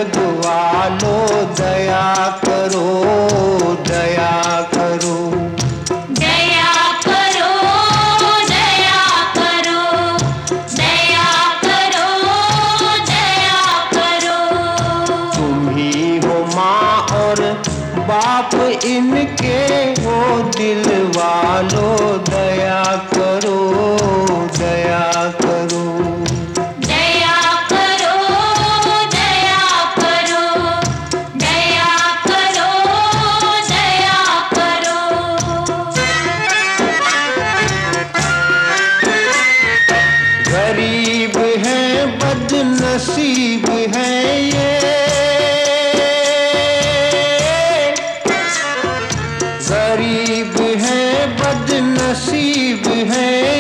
जग वालो दया करो, दया करो। दया करो, दया करो, दया करो, दया करो। तुम ही हो माँ और बाप इनके, हो दिल वालो दया करो, दया करो। दया करो, दया करो, दया करो, दया करो। गरीब हैं बदनसीब हैं ये, गरीब हैं बदनसीब हैं